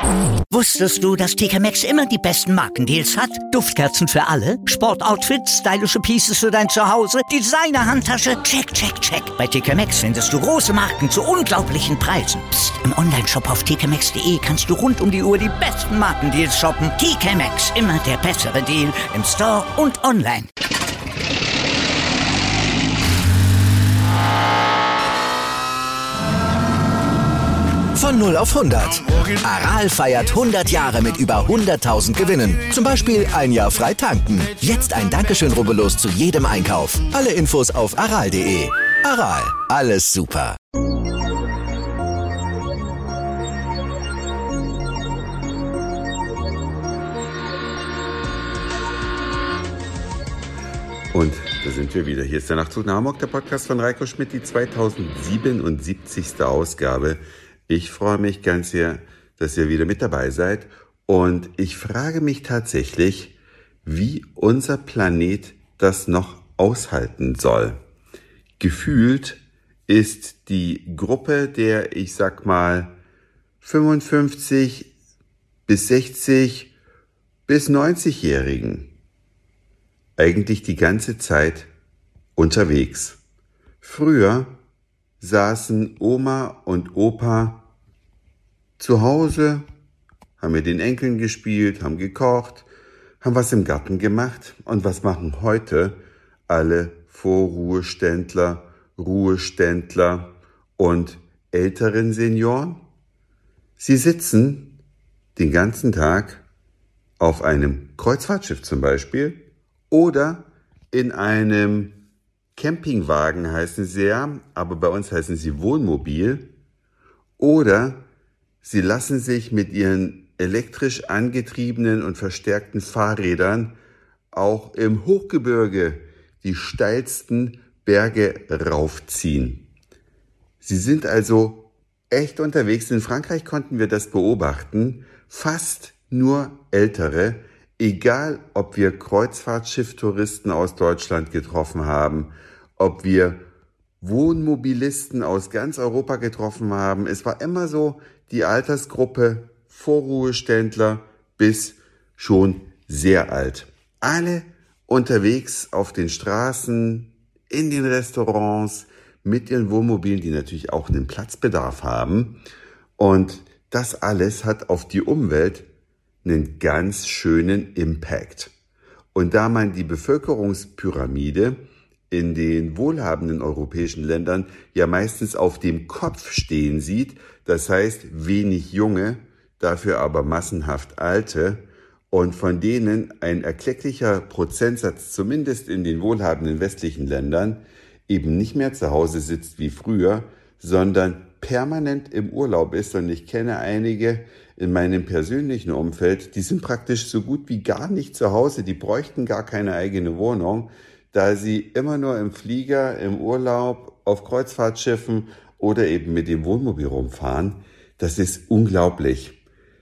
Wusstest du, dass TK Maxx immer die besten Markendeals hat? Duftkerzen für alle, Sportoutfits, stylische Pieces für dein Zuhause, Designer-Handtasche, check, check, check. Bei TK Maxx findest du große Marken zu unglaublichen Preisen. Psst. Im Onlineshop auf tkmaxx.de kannst du rund um die Uhr die besten Markendeals shoppen. TK Maxx, immer der bessere Deal im Store und online. Von 0 auf 100. Aral feiert 100 Jahre mit über 100.000 Gewinnen. Zum Beispiel ein Jahr frei tanken. Jetzt ein Dankeschön, rubbellos zu jedem Einkauf. Alle Infos auf aral.de. Aral, alles super. Und da sind wir wieder. Hier ist der Nachtzug nach Hamburg, der Podcast von Reiko Schmidt, die 2077. Ausgabe. Ich freue mich ganz sehr, dass ihr wieder mit dabei seid. Und ich frage mich tatsächlich, wie unser Planet das noch aushalten soll. Gefühlt ist die Gruppe der, ich sag mal, 55 bis 60 bis 90-Jährigen eigentlich die ganze Zeit unterwegs. Früher saßen Oma und Opa zu Hause, haben mit den Enkeln gespielt, haben gekocht, haben was im Garten gemacht. Und was machen heute alle Vorruheständler, Ruheständler und älteren Senioren? Sie sitzen den ganzen Tag auf einem Kreuzfahrtschiff zum Beispiel oder in einem Campingwagen heißen sie ja, aber bei uns heißen sie Wohnmobil. Oder sie lassen sich mit ihren elektrisch angetriebenen und verstärkten Fahrrädern auch im Hochgebirge die steilsten Berge raufziehen. Sie sind also echt unterwegs. In Frankreich konnten wir das beobachten. Fast nur Ältere, egal ob wir Kreuzfahrtschifftouristen aus Deutschland getroffen haben, ob wir Wohnmobilisten aus ganz Europa getroffen haben. Es war immer so die Altersgruppe Vorruheständler bis schon sehr alt. Alle unterwegs auf den Straßen, in den Restaurants, mit ihren Wohnmobilen, die natürlich auch einen Platzbedarf haben. Und das alles hat auf die Umwelt einen ganz schönen Impact. Und da man die Bevölkerungspyramide in den wohlhabenden europäischen Ländern ja meistens auf dem Kopf stehen sieht, das heißt wenig Junge, dafür aber massenhaft Alte, und von denen ein erklecklicher Prozentsatz, zumindest in den wohlhabenden westlichen Ländern, eben nicht mehr zu Hause sitzt wie früher, sondern permanent im Urlaub ist. Und ich kenne einige in meinem persönlichen Umfeld, die sind praktisch so gut wie gar nicht zu Hause, die bräuchten gar keine eigene Wohnung, da sie immer nur im Flieger, im Urlaub, auf Kreuzfahrtschiffen oder eben mit dem Wohnmobil rumfahren. Das ist unglaublich.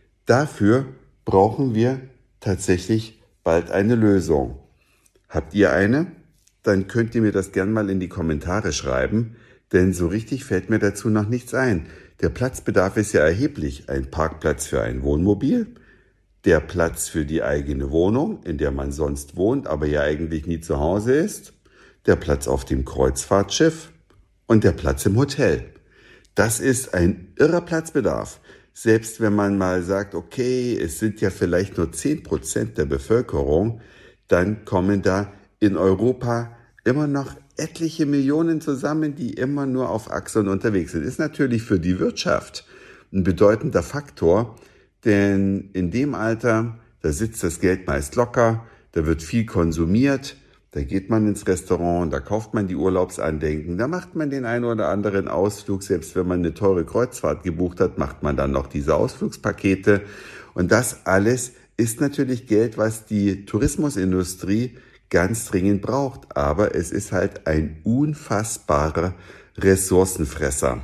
Dafür brauchen wir tatsächlich bald eine Lösung. Habt ihr eine? Dann könnt ihr mir das gern mal in die Kommentare schreiben, denn so richtig fällt mir dazu noch nichts ein. Der Platzbedarf ist ja erheblich. Ein Parkplatz für ein Wohnmobil, der Platz für die eigene Wohnung, in der man sonst wohnt, aber ja eigentlich nie zu Hause ist, der Platz auf dem Kreuzfahrtschiff und der Platz im Hotel. Das ist ein irrer Platzbedarf. Selbst wenn man mal sagt, okay, es sind ja vielleicht nur 10% der Bevölkerung, dann kommen da in Europa immer noch etliche Millionen zusammen, die immer nur auf Achseln unterwegs sind. Ist natürlich für die Wirtschaft ein bedeutender Faktor, denn in dem Alter, da sitzt das Geld meist locker, da wird viel konsumiert, da geht man ins Restaurant, da kauft man die Urlaubsandenken, da macht man den einen oder anderen Ausflug, selbst wenn man eine teure Kreuzfahrt gebucht hat, macht man dann noch diese Ausflugspakete. Und das alles ist natürlich Geld, was die Tourismusindustrie ganz dringend braucht, aber es ist halt ein unfassbarer Ressourcenfresser.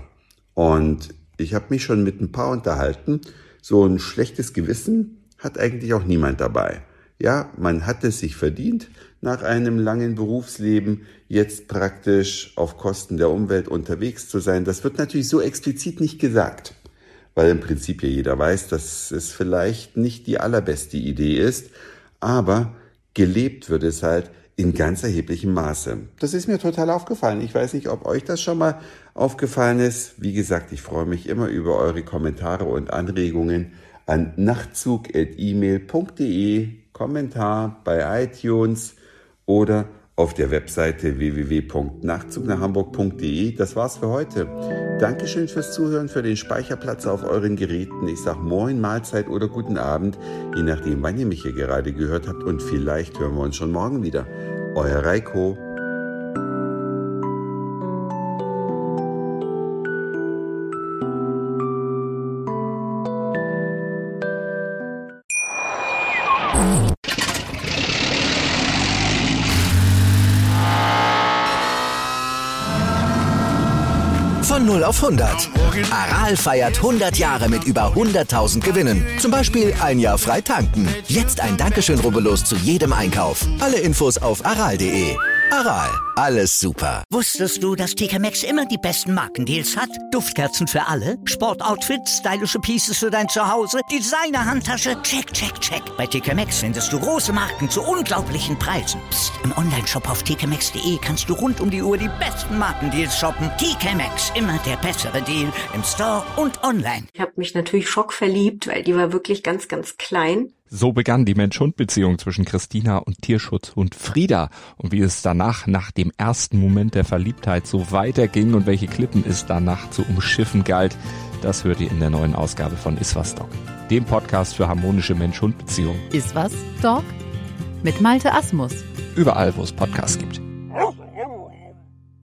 Und ich habe mich schon mit ein paar unterhalten. So ein schlechtes Gewissen hat eigentlich auch niemand dabei. Ja, man hat es sich verdient, nach einem langen Berufsleben jetzt praktisch auf Kosten der Umwelt unterwegs zu sein. Das wird natürlich so explizit nicht gesagt. weil im Prinzip ja jeder weiß, dass es vielleicht nicht die allerbeste Idee ist, aber gelebt wird es halt in ganz erheblichem Maße. Das ist mir total aufgefallen. Ich weiß nicht, ob euch das schon mal aufgefallen ist. Wie gesagt, ich freue mich immer über eure Kommentare und Anregungen an nachtzug@email.de, Kommentar bei iTunes oder auf der Webseite www.nachzugnachhamburg.de. Das war's für heute. Dankeschön fürs Zuhören, für den Speicherplatz auf euren Geräten. Ich sag Moin, Mahlzeit oder guten Abend, je nachdem, wann ihr mich hier gerade gehört habt. Und vielleicht hören wir uns schon morgen wieder. Euer Reiko. Von 0 auf 100. Aral feiert 100 Jahre mit über 100.000 Gewinnen. Zum Beispiel ein Jahr frei tanken. Jetzt ein Dankeschön, rubbellos zu jedem Einkauf. Alle Infos auf aral.de. Aral, alles super. Wusstest du, dass TK Maxx immer die besten Markendeals hat? Duftkerzen für alle, Sportoutfits, stylische Pieces für dein Zuhause, Designer-Handtasche, check, check, check. Bei TK Maxx findest du große Marken zu unglaublichen Preisen. Psst. Im Onlineshop auf tkmaxx.de kannst du rund um die Uhr die besten Markendeals shoppen. TK Maxx, immer der bessere Deal im Store und online. Ich habe mich natürlich schockverliebt, weil die war wirklich ganz, ganz klein. So begann die Mensch-Hund-Beziehung zwischen Christina und Tierschutzhund Frieda. Und wie es danach, nach dem ersten Moment der Verliebtheit, so weiterging und welche Klippen es danach zu umschiffen galt, das hört ihr in der neuen Ausgabe von Iswas Dog, dem Podcast für harmonische Mensch-Hund-Beziehungen. Iswas Dog? Mit Malte Asmus. Überall, wo es Podcasts gibt.